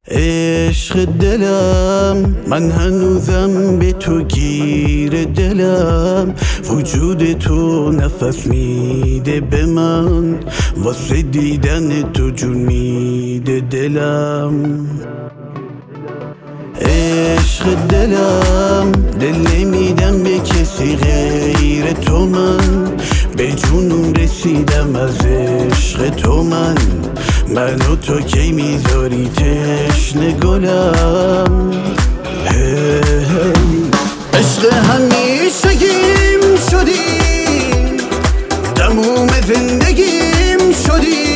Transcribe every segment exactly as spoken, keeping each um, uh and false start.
عشق دلم، من هنوزم به تو گیر دلم. وجود تو نفس میده به من، واسه دیدن تو جون میده دلم. عشق دلم، دل نمیدم به کسی غیر تو. من به جونم رسیدم از عشق تو. من منو تو کی میذاری تشنه گلم. عشق همیشگیم شدی، تموم زندگیم شدی،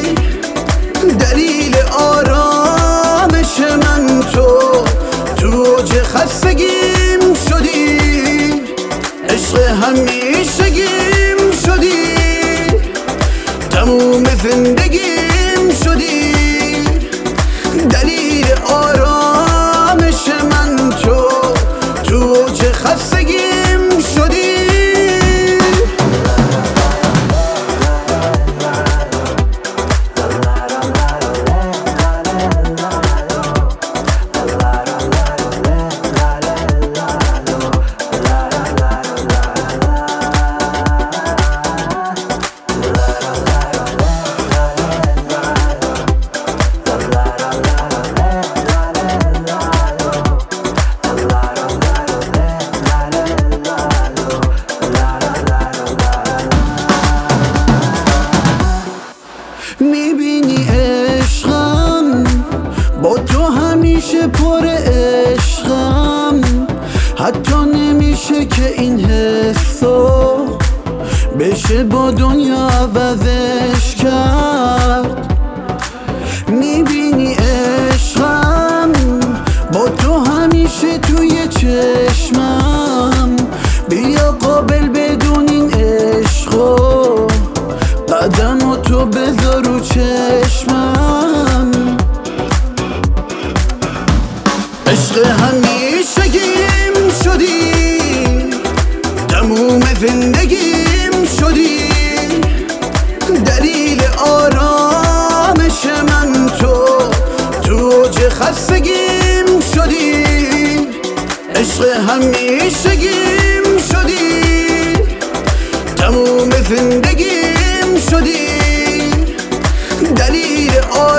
دلیل آرامش من تو، تو اوج خستگیم شدی. عشق همیشگیم شدی، تموم زندگیم شدی، دلیل آرامش من تو، تو اوج خستگیم شدی. میبینی عشقم، با تو همیشه پر عشقم. حتی نمیشه که این حسو بشه با دنیا عوضش کرد. میبینی عشقم، با تو همیشه توی چشمم. بیا قابل بدون این عشقو، قدم تو بذار رو چشمم. عشق همیشگیم شدی، تموم زندگیم شدی، دلیل آرامش من تو، تو اوج خستگیم شدی. عشق همیشگیم شدی، تموم زندگیم شدی، دلیل آرامش